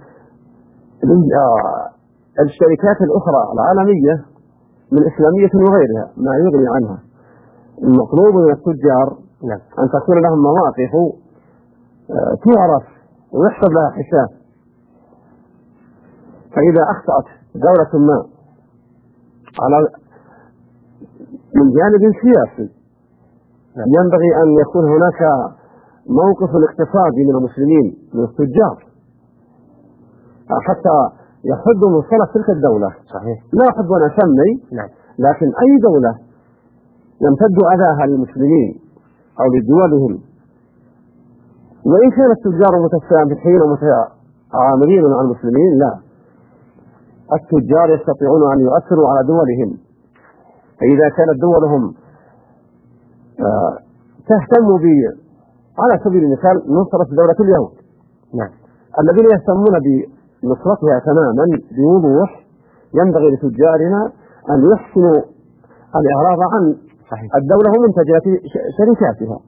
الشركات الأخرى العالمية من إسلامية وغيرها ما يغني عنها. المطلوب من التجار أن تكون لهم مواقف تعرف ويحسب لها حساب، فإذا أخطأت دولة ما على من جانب سياسي ينبغي أن يكون هناك موقف اقتصادي من المسلمين من التجار حتى يحد من صلة تلك الدولة. صحيح. لا أحب أن أسمي، نعم. لكن أي دولة يمتد أذاها للمسلمين أو لدولهم، وإن كان التجار متسامحين ومتعاملين مع المسلمين، لا، التجار يستطيعون أن يؤثروا على دولهم. فإذا كانت دولهم تهتم ب على سبيل المثال نصرة دولة اليهود، نعم، الذين يهتمون بنصرتها تماما بوضوح، ينبغي لتجارنا أن يحسنوا الإعراض عن صحيح. الدولة ومنتجات شركاتها.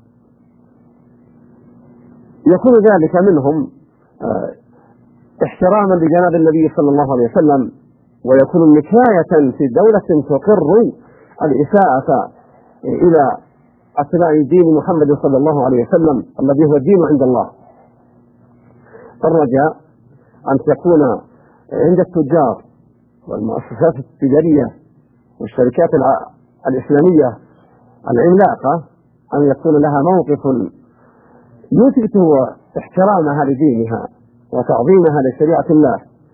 يكون ذلك منهم احتراما لجناب النبي صلى الله عليه وسلم، ويكون نكاية في دولة تقر الإساءة إلى أتباع دين محمد صلى الله عليه وسلم الذي هو الدين عند الله. الرجاء أن تكون عند التجار والمؤسسات التجارية والشركات الإسلامية العملاقة أن يكون لها موقف يثبت احترامها لدينها وتعظيمها لشريعة الله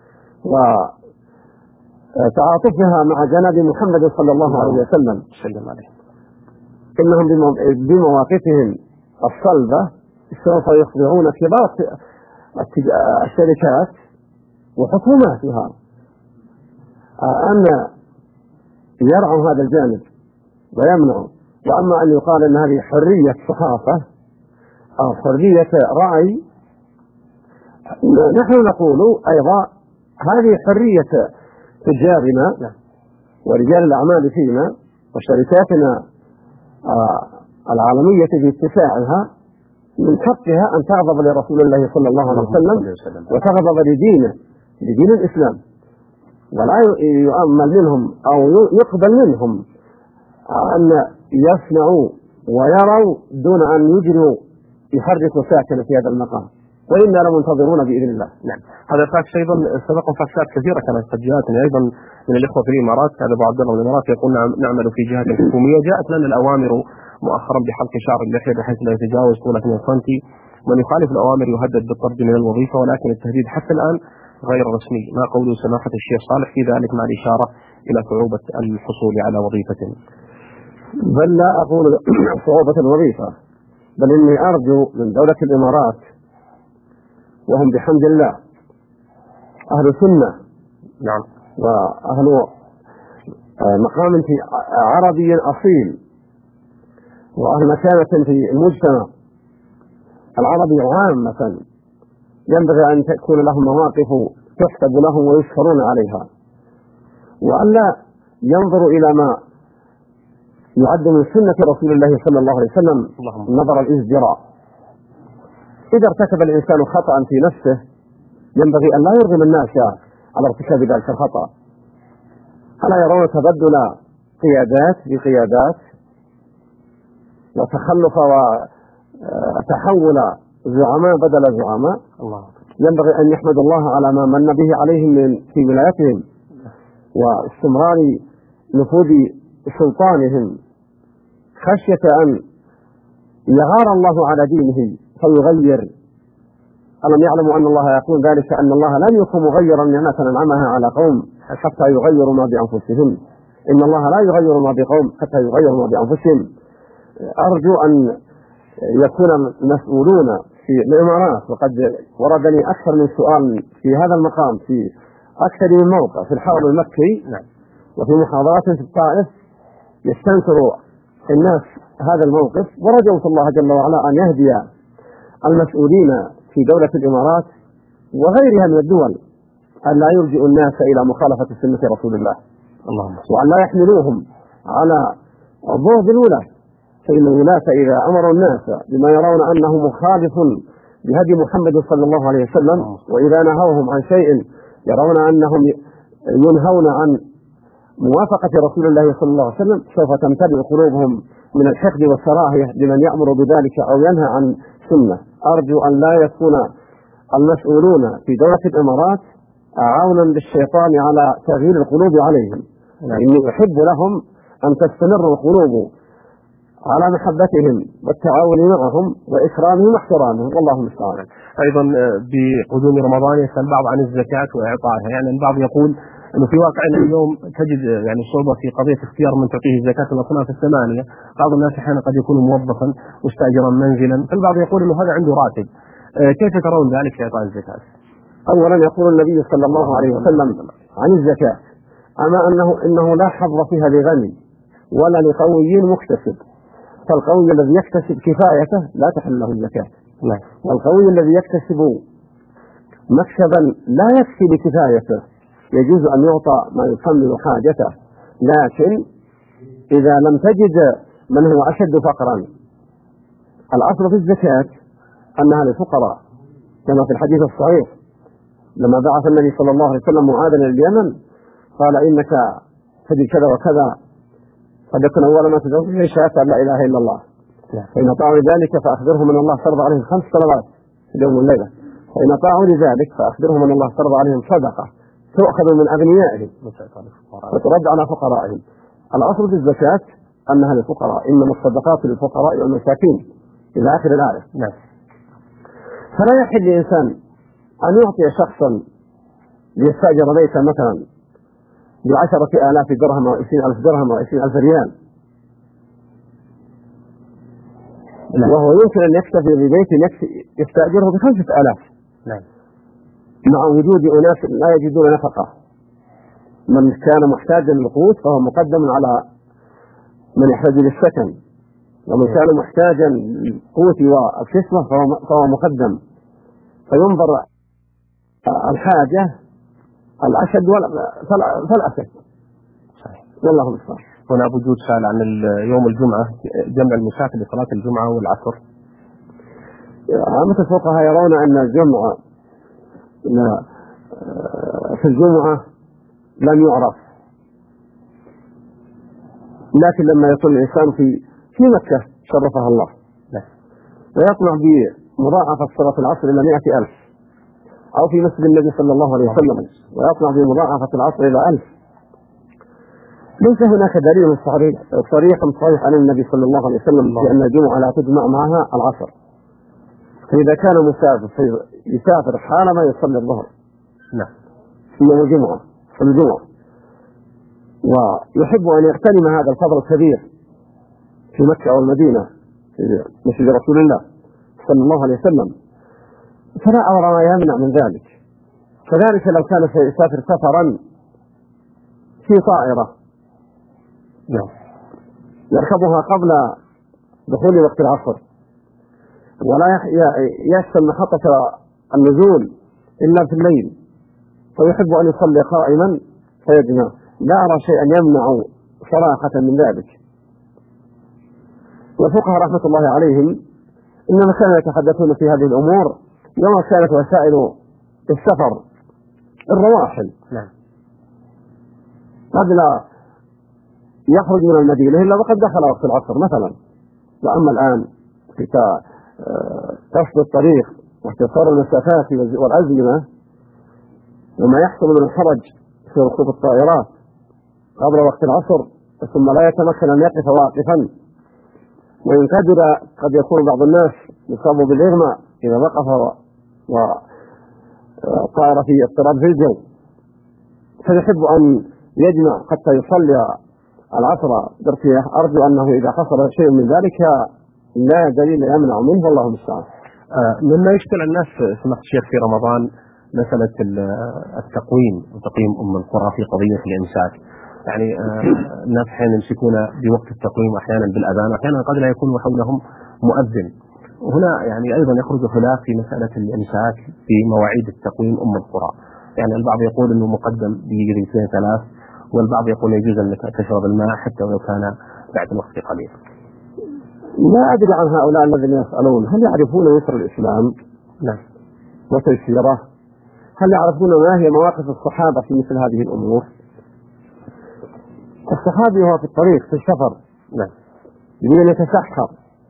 وتعاطفها مع جناب محمد صلى الله عليه وسلم. إنهم بمواقفهم الصلبة سوف يخضعون كبار الشركات وحكوماتها أن يرعوا هذا الجانب ويمنعوا. وأما أن يقال أن هذه حرية صحافة أو حرية رأي، نحن نقول أيضا هذه حرية تجارنا ورجال الأعمال فينا وشركاتنا العالمية في اتساعها، من حقها أن تغضب لرسول الله صلى الله عليه وسلم وتغضب لدينه لدين الإسلام، ولا يؤمل منهم أو يقبل منهم أن يسمعوا ويروا دون أن يجروا يحركوا ساكنة في هذا المقام، وإنا لمنتظرون بإذن الله. نعم. هذا فاكس أيضا سبق فاكسات كثيرة كانت قد جاءتنا أيضا من الإخوة في الإمارات. هذا أبو عبد الله من الإمارات يقول نعمل في جهة حكومية، جاءت لنا الأوامر مؤخرا بحلق شعر اللحية بحيث لا يتجاوز طول اثنين سنتي، من يخالف الأوامر يهدد بالطرد من الوظيفة، ولكن التهديد حتى الآن غير رسمي. ما قوله سماحة الشيخ صالح في ذلك مع الإشارة إلى صعوبة الحصول على وظيفة؟ بل لا أقول صعوبة الوظيفة، بل إني أرجو من دولة الإمارات وهم بحمد الله أهل سنة، نعم، وأهل مقام عربي أصيل، وأهل مكانة في المجتمع العربي عامة، ينبغي أن تكون لهم مواقف تحسب لهم ويشكرون عليها، وألا ينظروا إلى ما يعد من سنة رسول الله صلى الله عليه وسلم نظر الازدراء. إذا ارتكب الإنسان خطأ في نفسه ينبغي أن لا يرغم الناس على ارتكاب ذلك الخطأ. ألا يرون تبدل قيادات بقيادات وتخلف وتحول زعماء بدل زعماء؟ الله. ينبغي أن يحمد الله على ما من به عليهم من في ولايتهم واستمرار نفوذ سلطانهم، خشية أن يغار الله على دينه فيغير. ألم يعلموا أن الله يقول ذلك، أن الله لن يكون مغيرا نعمة أنعمها على قوم حتى يغيروا ما بأنفسهم، إن الله لا يغير ما بقوم حتى يغيروا ما بأنفسهم. أرجو أن يكون المسؤولون في الإمارات، وقد وردني أكثر من سؤال في هذا المقام في أكثر من موقع في الحرم المكي وفي محاضرات في الطائف، يستنكر الناس هذا الموقف، ورجوت الله جل وعلا أن يهدي المسؤولين في دولة الإمارات وغيرها من الدول أن لا يلجئوا الناس إلى مخالفة سنة رسول الله، اللهم، وأن لا يحملوهم على ضوء الولاة فإن الولاة إذا أمروا الناس بما يرون أنه مخالف بهدي محمد صلى الله عليه وسلم، وإذا نهوهم عن شيء يرون أنهم ينهون عن موافقة رسول الله صلى الله عليه وسلم، سوف تمتلئ قلوبهم من الحقد والكراهية لمن يأمر بذلك أو ينهى عن سنة. أرجو أن لا يكون المسؤولون في دولة الإمارات عونا للشيطان على تغيير القلوب عليهم، إني أحب لهم أن تستمر القلوب على محبتهم والتعاون معهم وإكرامهم واحترامهم، والله المستعان. أيضا بقدوم رمضان يسأل بعض عن الزكاة وإعطائها، يعني البعض يقول أنه في واقعنا اليوم تجد يعني صعوبة في قضية اختيار من تعطيه الزكاة الأصناف الثمانية. بعض الناس أحيانا قد يكون موظفا مستأجرا منزلا، فالبعض يقول أنه هذا عنده راتب، كيف ترون ذلك في إعطاء الزكاة؟ أولا يقول النبي صلى الله عليه وسلم عن الزكاة: أما أنه إنه لا حظ فيها لغني ولا لقوي مكتسب، فالقوي الذي يكتسب كفايته لا تحل له الزكاة، والقوي الذي يكتسب مكسبا لا يكفي بكفايته يجوز أن يعطى ما يكمل حاجته، لكن إذا لم تجد من هو أشد فقرا، الأصل في الزكاة أنها للفقراء، كما في الحديث الصحيح لما بعث النبي صلى الله عليه وسلم معاذا إلى اليمن قال: إنك تجد كذا وكذا، قد يكون أول ما تدعو به شهادة أن لا إله إلا الله، فإن أطاعوا لذلك فأخبرهم أن الله فرض عليهم خمس صلوات في اليوم والليلة، فإن أطاعوا لذلك فأخبرهم أن الله فرض عليهم صدقة تؤخذ من أغنيائهم وترد على فقرائهم. الأصل في الزكاة أنها للفقراء، إنما الصدقات للفقراء والمساكين إلى آخر الآية. نعم. فلا يحل لإنسان أن يعطي شخصا ليستأجر بيتا مثلا بعشرة آلاف درهم أو عشرين ألف درهم أو عشرين ألف ريال، وهو يمكن أن يكتفي ببيت يستأجره بخمسة آلاف، مع وجود أناس لا يجدون نفقة. من كان محتاجا للقوت فهو مقدم على من يحتاج للسكن، ومن كان محتاجا للقوت والكسوة فهو مقدم، فينظر الحاجة الأشد فالأشد. والله المستعان. هنا أبو جود سأل عن يوم الجمعة، جمع المسافر لصلاة الجمعة والعصر. عامة الفقهاء يرون أن الجمعة في الجمعة لم يعرف، لكن لما يكون الإنسان في في مكة شرفها الله ويطلع بمضاعفة صلاة العصر إلى مئة ألف، أو في مسجد النبي صلى الله عليه وسلم ويطلع بمضاعفة العصر إلى ألف، ليس هناك دليل صريح صريح صريح عن النبي صلى الله عليه وسلم بأن الجمعة لا تجمع معها العصر. فإذا كان مسافر يسافر حالما يصلي الظهر نعم في يوم الجمعة في الجمعة، ويحب أن يغتنم هذا الفضل الكبير في مكة أو المدينة في مسجد رسول الله صلى الله عليه وسلم، فلا أرى ما يمنع من ذلك. كذلك لو كان سيسافر سفرا في طائرة يركبها قبل دخول وقت العصر ولا يحصل محطة النزول إلا في الليل، فيحب أن يصلي قائما فيجمع، لا أرى شيئا يمنع صراحة من ذلك. والفقهاء رحمة الله عليهم إنما كانوا يتحدثون في هذه الأمور يوم كانت وسائل السفر الرواحل، قد لا يخرج من المدينة إلا وقد دخل وقت العصر مثلا. وأما الآن في قصد الطريق واختصار المسافات والأزمنة وما يحصل من الحرج في ركوب الطائرات قبل وقت العصر ثم لا يتمكن أن يقف واقفا، وإن قدر قد يكون بعض الناس يصاب بالإغماء إذا وقف وطار في اضطراب في الجو، فيحب أن يجمع حتى يصلي العصر بارتياح. أرجو أنه إذا حصل شيء من ذلك لا دليل يمنع منه، والله المستعان. آه مما يشكل الناس سمحت الشيخ في رمضان مسألة التقويم وتقييم أم القرى في قضية الإمساك، يعني آه الناس أحيانا يمسكون بوقت التقويم وأحيانا بالأذان وأحيانا قد لا يكون حولهم مؤذن، وهنا يعني أيضا يخرج خلاف في مسألة الإمساك في مواعيد التقويم أم القرى. يعني البعض يقول أنه مقدم بدقيقتين ثلاث، والبعض يقول يجوز أنك تشرب الماء حتى ولو كان بعد الوقت قليل. لا أدري عن هؤلاء الذين يسألون هل يعرفون يسر الإسلام؟ نعم. وتيسيره؟ هل يعرفون ما هي مواقف الصحابة في مثل هذه الأمور؟ الصحابي هو في الطريق في السفر نعم. يريد أن يتسحر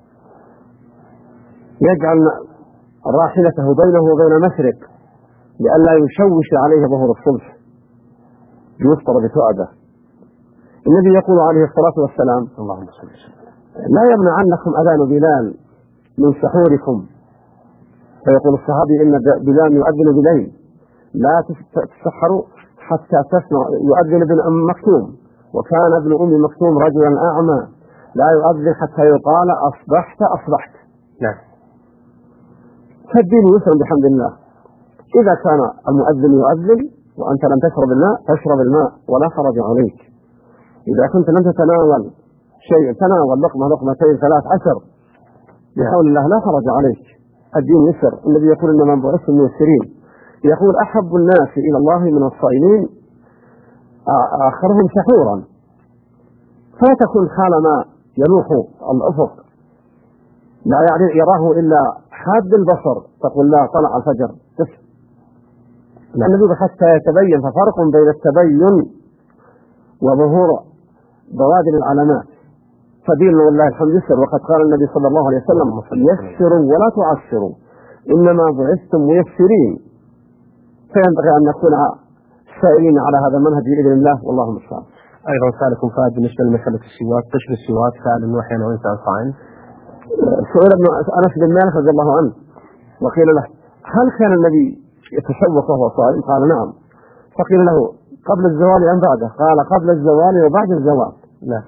يجعل راحلته بينه وبين مشرق لئلا يشوش عليه ظهور الصبح يفطر بتؤده. النبي يقول عليه الصلاة والسلام اللهم صل وسلم لا يمنعنكم أذان بلال من سحوركم. فيقول الصحابي إن بلال يؤذن بليل لا تسحروا حتى تسمع. يؤذن ابن أم مكتوم وكان ابن أم مكتوم رجلا أعمى لا يؤذن حتى يقال أصبحت أصبحت. نعم. فالدين يسر بحمد الله. إذا كان المؤذن يؤذن وأنت لم تشرب الماء فاشرب الماء ولا حرج عليك. إذا كنت لم تتناول شيء تناول لقمة لقمتين ثلاث عشر بحول الله لا حرج عليك. الدين يسر. النبي يقول إنما بعثتم ميسرين. يقول أحب الناس إلى الله من الصائمين آخرهم سحورا. فلا تكن حالما يلوح الأفق لا يراه إلا حاد البصر تقول لا طلع الفجر بس. النبي حتى يتبين. ففرق بين التبين وظهور بوادر العلامات. فدين والله الحمد يسر. وقد قال النبي صلى الله عليه وسلم يسروا ولا تعسروا إنما بعثتم ميسرين. فينبغي أن نكون سائلين على هذا المنهج بإذن الله والله المستعان. أيضا سألكم فهد بالنسبة لمسألة السواك قشر السواك سأل أنه أحيانا وإنسان صائم. سئل ابن أنس بن مالك رضي الله عنه وقيل له هل كان النبي يتسوق وهو صائم؟ قال نعم. فقيل له قبل الزوال أم بعده؟ قال قبل الزوال وبعد الزوال. لا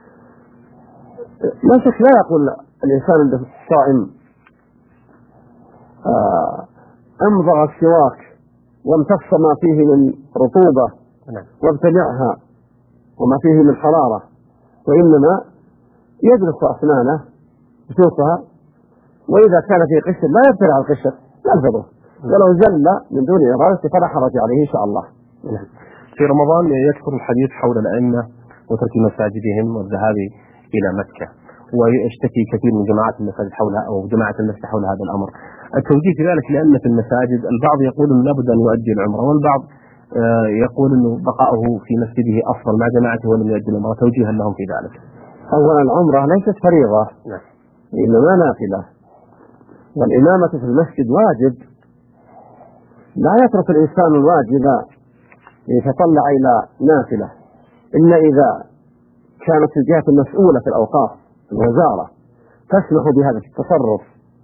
لا شك لا يقول الإنسان الصائم آه امضغ السواك وامتص ما فيه من رطوبة وابتلعها وما فيه من حرارة وإنما يدرس أسنانه يشوفها وإذا كان في قشر لا يبتلع القشر يلفظه ولو زل من دون إرادة فلا حرج عليه إن شاء الله. في رمضان يكثر الحديث حول الأئمة وترك مساجدهم والذهاب إلى مكة ويشتكي كثير من جماعات المساجد حولها أو جماعة المسجد حول هذا الأمر. التوجيه في ذلك لأن في المساجد البعض يقول أنه لابد أن يؤدي العمرة والبعض يقول أنه بقاؤه في مسجده أفضل مع جماعته ولم يؤدي العمرة. توجيها لهم في ذلك. أولا العمرة ليست فريضة إنما نافلة والإمامة في المسجد واجب. لا يترك الإنسان الواجب يتطلع إلى نافلة إلا إذا كانت الجهة المسؤولة في الأوقاف الوزارة تسمح بهذا التصرف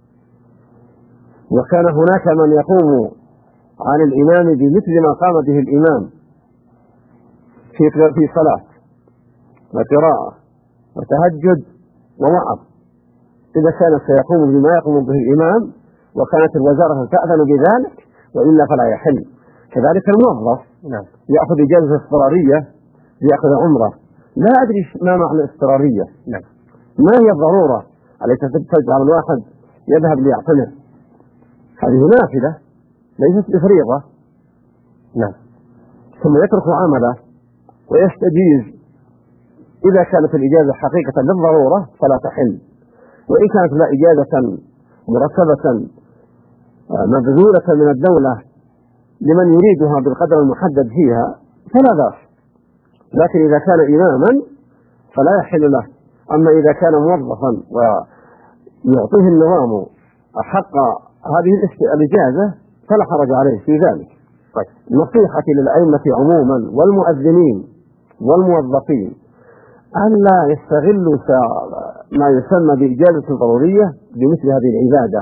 وكان هناك من يقوم عن الإمام بمثل ما قام به الإمام في في صلاة وقراءة وتهجد ووعظ. إذا كان سيقوم بما يقوم به الإمام وكانت الوزارة تأذن بذلك وإلا فلا يحل. كذلك الموظف يأخذ إجازة اضطرارية يأخذ عمرة. لا أدري ما معنى الاضطرارية. ما هي الضرورة التي تجعل الواحد يذهب ليعتمر؟ هذه نافلة ليست بفريضة. نعم. ثم يترك عمله ويستجيز. إذا كانت الإجازة حقيقة للضرورة فلا تحل وإن كانت لا إجازة مرتبة مبذولة من الدولة لمن يريدها بالقدر المحدد فيها فلا بأس. لكن إذا كان إماما فلا يحل له. أما إذا كان موظفا ويعطيه النظام حق هذه الإجازة فلا حرج عليه في ذلك. نصيحتي للأئمة عموما والمؤذنين والموظفين ألا يستغلوا ما يسمى بإجازة ضرورية بمثل هذه العبادة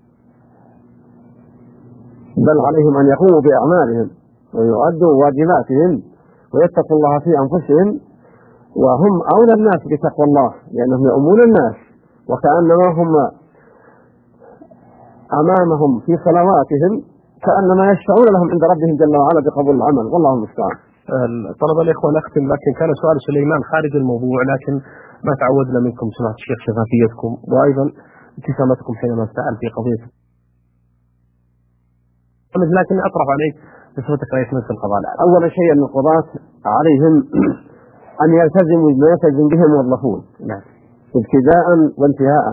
بل عليهم أن يقوموا بأعمالهم ويؤدوا واجباتهم ويتقوا الله في أنفسهم وهم أولى الناس بتقوى الله لأنهم يؤمون الناس وكأنما هم أمامهم في صلواتهم كأنما يشفعون لهم عند ربهم جل وعلا بقبول العمل والله المستعان. طلب الإخوة نختم لكن كان سؤال سليمان خارج الموضوع لكن ما تعودنا منكم سماحة الشيخ شفافيتكم وأيضا ابتسامتكم حينما سأل في قضية لكن أطرح عليك بصفتك رئيس مجلس القضاء. أول شيء أن القضاة عليهم أن يلتزموا بما يلتزم به الموظفون. نعم. ابتداء وانتهاء.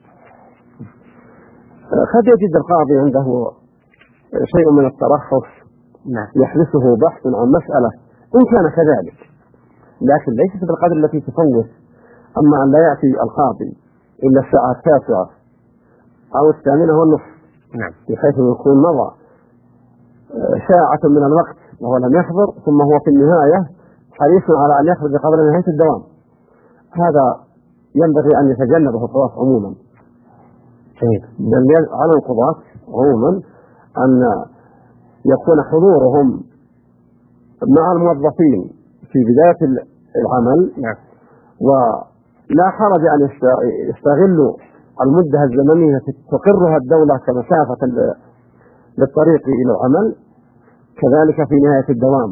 قد يجد القاضي عنده شيء من الترخص يحدثه بحث عن مسألة إن كان كذلك، لكن ليست بالقدر التي تفوت. أما أن لا يأتي القاضي إلا الساعة التاسعة أو الثامنة والنصف بحيث يكون مضى ساعة من الوقت وهو لم يحضر، ثم هو في النهاية حريص على أن يخرج قبل نهاية الدوام، هذا ينبغي أن يتجنبه القضاة عموما. بل على القضاة عموما أن يكون حضورهم مع الموظفين في بداية العمل، ولا حرج أن يستغلوا المدة الزمنية تقرها الدولة كمسافة للطريق إلى العمل، كذلك في نهاية الدوام.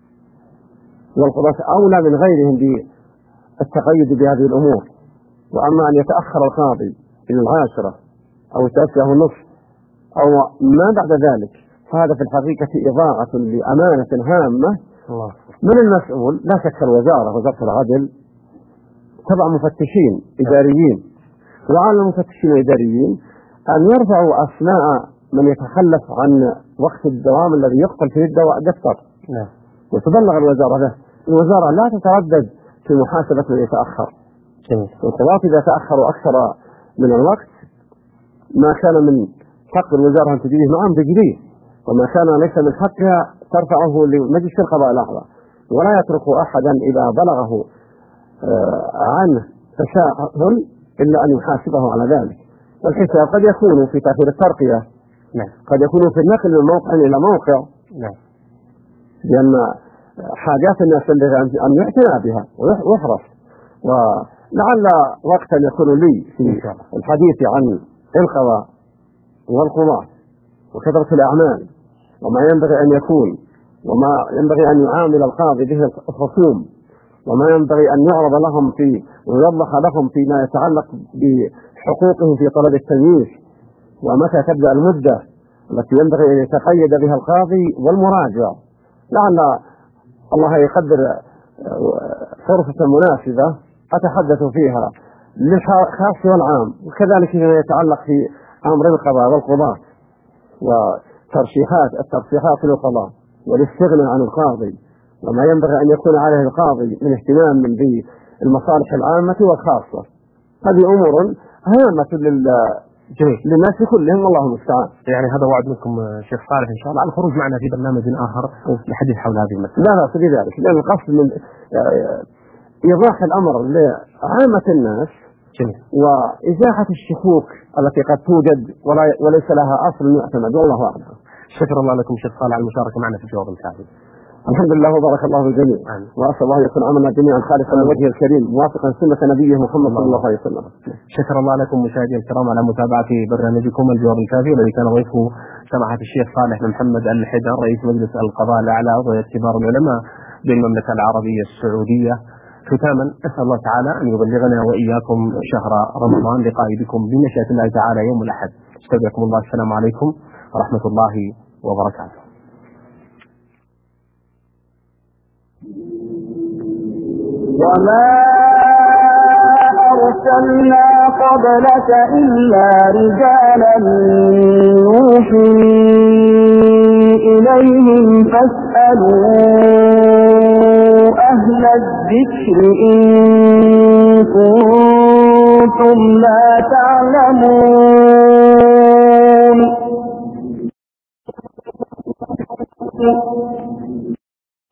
والقضاة أولى من غيرهم بالتقيد بهذه الأمور. وأما أن يتأخر القاضي إلى العاشرة أو التاسعة والنصف أو ما بعد ذلك، فهذا في الحقيقة إضاعة لأمانة هامة من المسؤول. لا شك الوزارة وزارة العدل تبع مفتشين إداريين، وعلى المفتشين الإداريين أن يرفعوا أسماء من يتخلف عن وقت الدوام الذي يقتل فيه الدفتر وتبلغ الوزارة به. الوزارة لا تتردد في محاسبة من يتأخر. والقضاة إذا تأخروا أكثر من الوقت ما كان من حق الوزارة أن تجريه معهم تجريه، وما كان ليس من حقها ترفعه لمجلس القضاء الأعلى، ولا يترك أحدا إذا بلغه عنه تساهل إلا أن يحاسبه على ذلك. والحساب قد يكون في تأخير الترقية، قد يكون في النقل من موقع إلى موقع، لأن حاجات الناس أن يعتنى بها ويحرص. ولعل وقتا يكون لي في الحديث عن القضاء والقضاة وكثرة الأعمال وما ينبغي أن يكون وما ينبغي أن يعامل القاضي به الخصوم وما ينبغي أن يعرض لهم في ويوضح لهم فيما يتعلق بحقوقهم في طلب التمييز، ومتى تبدأ المدة التي ينبغي أن يتقيد بها القاضي والمراجع. لعل الله يقدر فرصة مناسبة أتحدث فيها للخاص والعام، وكذلك فيما يتعلق في أمر القضاء والقضاة وترشيحات الترشيحات للقضاء والاستغناء عن القاضي وما ينبغي أن يكون عليه القاضي من اهتمام بالمصالح العامة والخاصة. هذه أمور هامة للناس كلهم، والله المستعان. يعني هذا وعد منكم شيخ صالح إن شاء الله على الخروج معنا في برنامج آخر للحديث حول هذه المسألة. لا لا في ذلك، لأن القصد من إيضاح الأمر لعامة الناس جميل. وإزاحة الشكوك التي قد توجد ولا وليس لها أصل يعتمد، والله أعلم. شكر الله لكم شيخ صالح على المشاركة معنا في الجواب الكافي. الحمد لله وبارك الله بالجميع، وأسأل الله يكون عملنا جميعا خالصا لوجهه الكريم موافقا سنة نبيه محمد صلى الله عليه وسلم. شكر الله لكم مشاهدينا الكرام على متابعة برنامجكم الجواب الكافي الذي كان ضيفه سماحة الشيخ صالح بن محمد الحيدر رئيس مجلس القضاء الأعلى وهيئة كبار العلماء بالمملكة العربية السعودية. ختاما أسأل الله تعالى أن يبلغنا وإياكم شهر رمضان لقائدكم بمشيئة الله تعالى يوم الأحد. استودعكم الله، السلام عليكم ورحمة الله وبركاته. وما أرسلنا قبلك إلا رجالا نوحي إليهم فاسألوا أهل الذكر إن كنتم لا تعلمون.